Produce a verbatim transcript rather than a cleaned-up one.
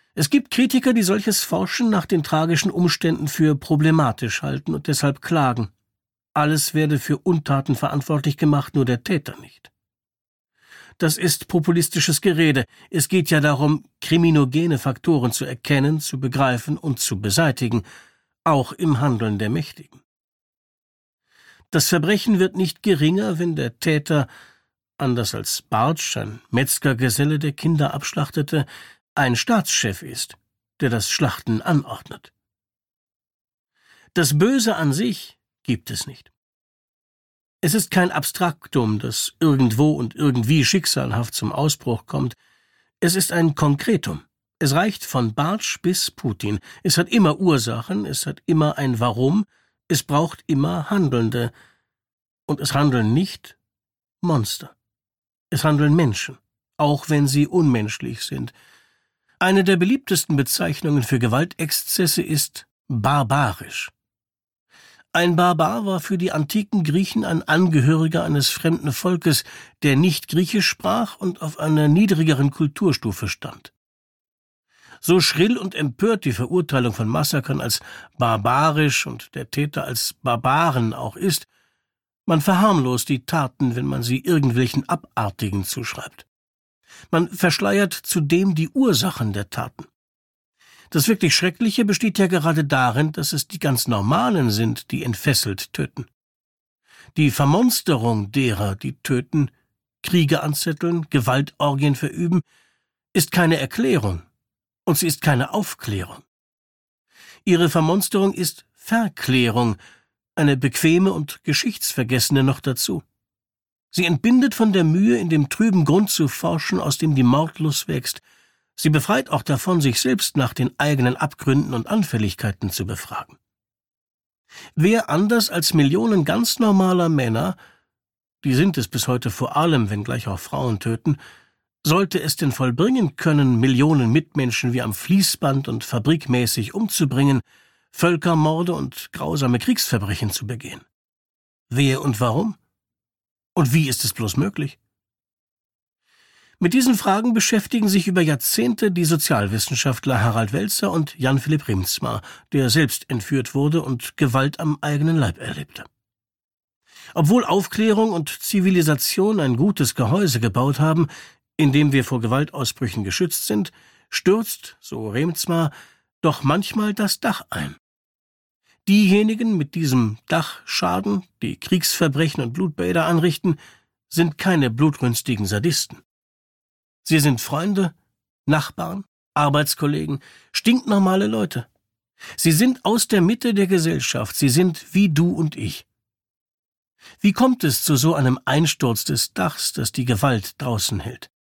Es gibt Kritiker, die solches Forschen nach den tragischen Umständen für problematisch halten und deshalb klagen. Alles werde für Untaten verantwortlich gemacht, nur der Täter nicht. Das ist populistisches Gerede. Es geht ja darum, kriminogene Faktoren zu erkennen, zu begreifen und zu beseitigen, auch im Handeln der Mächtigen. Das Verbrechen wird nicht geringer, wenn der Täter, anders als Bartsch, ein Metzgergeselle, der Kinder abschlachtete, ein Staatschef ist, der das Schlachten anordnet. Das Böse an sich gibt es nicht. Es ist kein Abstraktum, das irgendwo und irgendwie schicksalhaft zum Ausbruch kommt. Es ist ein Konkretum. Es reicht von Bartsch bis Putin. Es hat immer Ursachen, es hat immer ein Warum, es braucht immer Handelnde. Und es handeln nicht Monster. Es handeln Menschen, auch wenn sie unmenschlich sind. Eine der beliebtesten Bezeichnungen für Gewaltexzesse ist barbarisch. Ein Barbar war für die antiken Griechen ein Angehöriger eines fremden Volkes, der nicht Griechisch sprach und auf einer niedrigeren Kulturstufe stand. So schrill und empört die Verurteilung von Massakern als barbarisch und der Täter als Barbaren auch ist, man verharmlost die Taten, wenn man sie irgendwelchen Abartigen zuschreibt. Man verschleiert zudem die Ursachen der Taten. Das wirklich Schreckliche besteht ja gerade darin, dass es die ganz Normalen sind, die entfesselt töten. Die Vermonsterung derer, die töten, Kriege anzetteln, Gewaltorgien verüben, ist keine Erklärung und sie ist keine Aufklärung. Ihre Vermonsterung ist Verklärung, eine bequeme und geschichtsvergessene noch dazu. Sie entbindet von der Mühe, in dem trüben Grund zu forschen, aus dem die Mordlust wächst. Sie befreit auch davon, sich selbst nach den eigenen Abgründen und Anfälligkeiten zu befragen. Wer anders als Millionen ganz normaler Männer, die sind es bis heute vor allem, wenngleich auch Frauen töten, sollte es denn vollbringen können, Millionen Mitmenschen wie am Fließband und fabrikmäßig umzubringen, Völkermorde und grausame Kriegsverbrechen zu begehen? Wer und warum? Und wie ist es bloß möglich? Mit diesen Fragen beschäftigen sich über Jahrzehnte die Sozialwissenschaftler Harald Welzer und Jan-Philipp Riemsma, der selbst entführt wurde und Gewalt am eigenen Leib erlebte. Obwohl Aufklärung und Zivilisation ein gutes Gehäuse gebaut haben, in dem wir vor Gewaltausbrüchen geschützt sind, stürzt, so Riemsma, doch manchmal das Dach ein. Diejenigen mit diesem Dachschaden, die Kriegsverbrechen und Blutbäder anrichten, sind keine blutrünstigen Sadisten. Sie sind Freunde, Nachbarn, Arbeitskollegen, stinknormale Leute. Sie sind aus der Mitte der Gesellschaft, sie sind wie du und ich. Wie kommt es zu so einem Einsturz des Dachs, das die Gewalt draußen hält?